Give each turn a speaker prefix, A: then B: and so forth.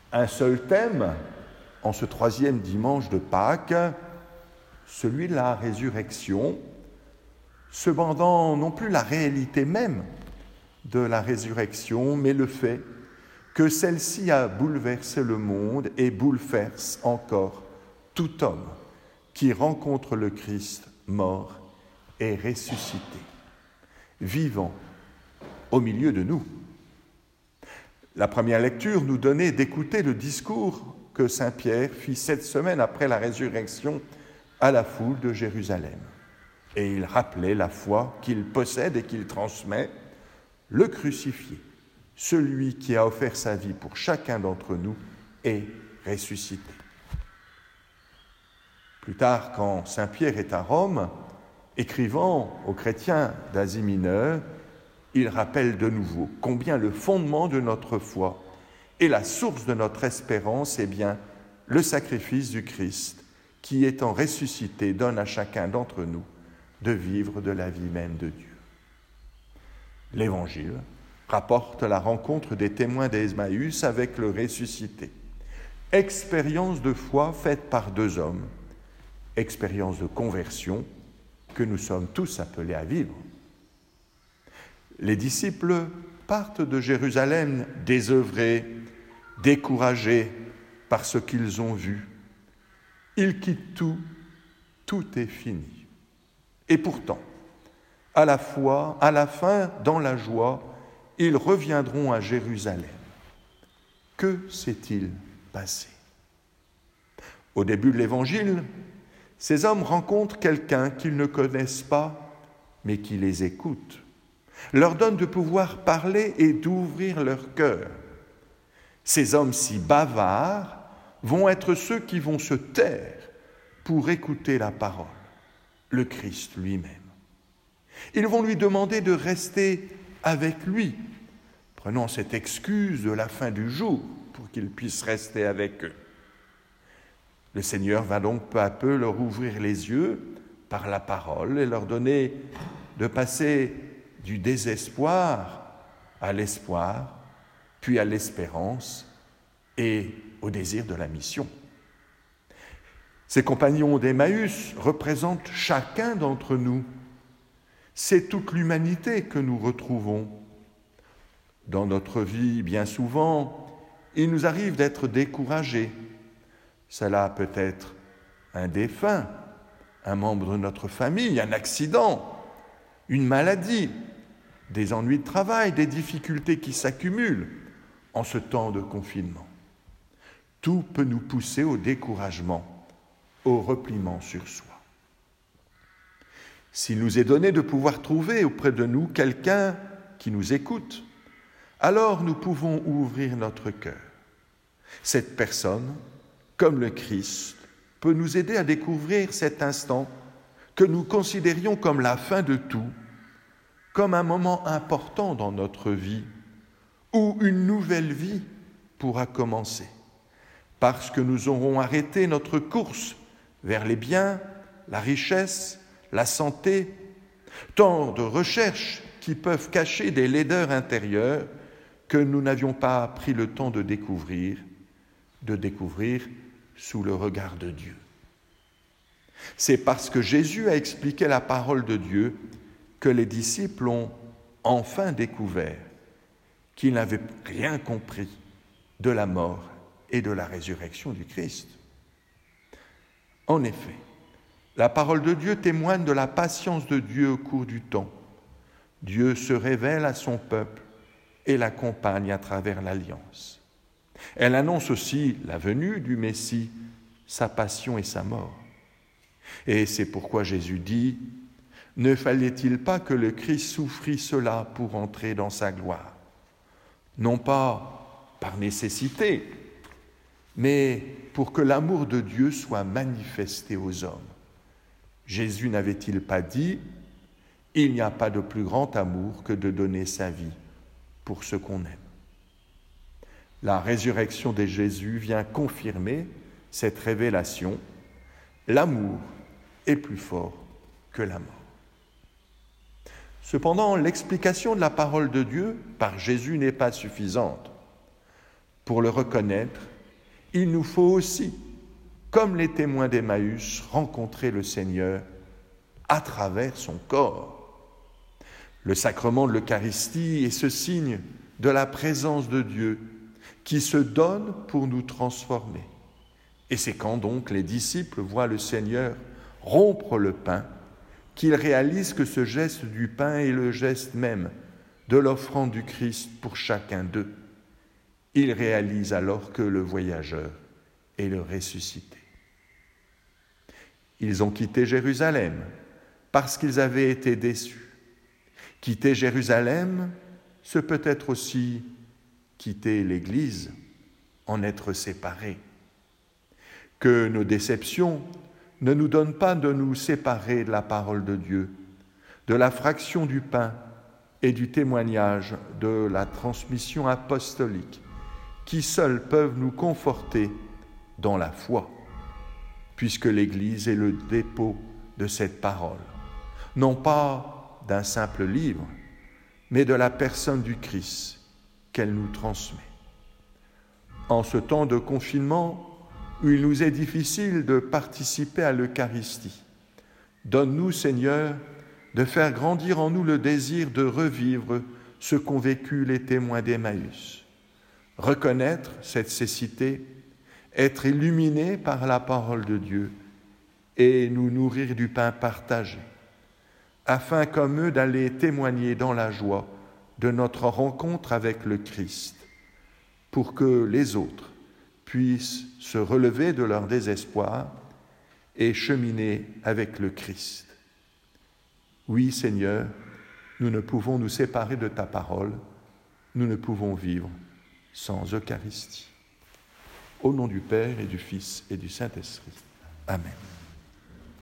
A: Un seul thème en ce troisième dimanche de Pâques, celui de la résurrection, cependant non plus la réalité même de la résurrection, mais le fait que celle-ci a bouleversé le monde et bouleverse encore tout homme qui rencontre le Christ mort et ressuscité, vivant au milieu de nous. La première lecture nous donnait d'écouter le discours que saint Pierre fit 7 semaines après la résurrection à la foule de Jérusalem. Et il rappelait la foi qu'il possède et qu'il transmet, le crucifié, celui qui a offert sa vie pour chacun d'entre nous, est ressuscité. Plus tard, quand saint Pierre est à Rome, écrivant aux chrétiens d'Asie mineure, il rappelle de nouveau combien le fondement de notre foi et la source de notre espérance est bien le sacrifice du Christ qui, étant ressuscité, donne à chacun d'entre nous de vivre de la vie même de Dieu. L'Évangile rapporte la rencontre des témoins d'Emmaüs avec le ressuscité. Expérience de foi faite par 2 hommes, expérience de conversion que nous sommes tous appelés à vivre. Les disciples partent de Jérusalem désœuvrés, découragés par ce qu'ils ont vu. Ils quittent tout, tout est fini. Et pourtant, à la fin, dans la joie, ils reviendront à Jérusalem. Que s'est-il passé ? Au début de l'Évangile, ces hommes rencontrent quelqu'un qu'ils ne connaissent pas, mais qui les écoute, leur donne de pouvoir parler et d'ouvrir leur cœur. Ces hommes si bavards vont être ceux qui vont se taire pour écouter la parole, le Christ lui-même. Ils vont lui demander de rester avec lui, prenant cette excuse de la fin du jour pour qu'il puisse rester avec eux. Le Seigneur va donc peu à peu leur ouvrir les yeux par la parole et leur donner de passer du désespoir à l'espoir, puis à l'espérance et au désir de la mission. Ces compagnons d'Emmaüs représentent chacun d'entre nous. C'est toute l'humanité que nous retrouvons. Dans notre vie, bien souvent, il nous arrive d'être découragés. Cela peut être un défunt, un membre de notre famille, un accident, une maladie, des ennuis de travail, des difficultés qui s'accumulent en ce temps de confinement. Tout peut nous pousser au découragement, au repliement sur soi. S'il nous est donné de pouvoir trouver auprès de nous quelqu'un qui nous écoute, alors nous pouvons ouvrir notre cœur. Cette personne, comme le Christ, peut nous aider à découvrir cet instant que nous considérions comme la fin de tout, comme un moment important dans notre vie, où une nouvelle vie pourra commencer, parce que nous aurons arrêté notre course vers les biens, la richesse, la santé, tant de recherches qui peuvent cacher des laideurs intérieures que nous n'avions pas pris le temps de découvrir sous le regard de Dieu. C'est parce que Jésus a expliqué la parole de Dieu que les disciples ont enfin découvert qu'ils n'avaient rien compris de la mort et de la résurrection du Christ. En effet, la parole de Dieu témoigne de la patience de Dieu au cours du temps. Dieu se révèle à son peuple et l'accompagne à travers l'alliance. Elle annonce aussi la venue du Messie, sa passion et sa mort. Et c'est pourquoi Jésus dit « Ne fallait-il pas que le Christ souffrit cela pour entrer dans sa gloire ?» Non pas par nécessité, mais pour que l'amour de Dieu soit manifesté aux hommes. Jésus n'avait-il pas dit « Il n'y a pas de plus grand amour que de donner sa vie pour ce qu'on aime ». La résurrection de Jésus vient confirmer cette révélation. L'amour est plus fort que la mort. Cependant, l'explication de la parole de Dieu par Jésus n'est pas suffisante. Pour le reconnaître, il nous faut aussi, comme les témoins d'Emmaüs, rencontrer le Seigneur à travers son corps. Le sacrement de l'Eucharistie est ce signe de la présence de Dieu qui se donne pour nous transformer. Et c'est quand donc les disciples voient le Seigneur rompre le pain qu'ils réalisent que ce geste du pain est le geste même de l'offrande du Christ pour chacun d'eux. Ils réalisent alors que le voyageur est le ressuscité. Ils ont quitté Jérusalem parce qu'ils avaient été déçus. Quitter Jérusalem, c'est peut-être aussi quitter l'Église, en être séparés. Que nos déceptions ne nous donnent pas de nous séparer de la parole de Dieu, de la fraction du pain et du témoignage de la transmission apostolique, qui seuls peuvent nous conforter dans la foi, puisque l'Église est le dépôt de cette parole, non pas d'un simple livre, mais de la personne du Christ qu'elle nous transmet. En ce temps de confinement, où il nous est difficile de participer à l'Eucharistie, donne-nous, Seigneur, de faire grandir en nous le désir de revivre ce qu'ont vécu les témoins d'Emmaüs, reconnaître cette cécité, être illuminés par la parole de Dieu et nous nourrir du pain partagé, afin comme eux d'aller témoigner dans la joie de notre rencontre avec le Christ, pour que les autres puissent se relever de leur désespoir et cheminer avec le Christ. Oui, Seigneur, nous ne pouvons nous séparer de ta parole, nous ne pouvons vivre sans Eucharistie. Au nom du Père et du Fils et du Saint-Esprit. Amen.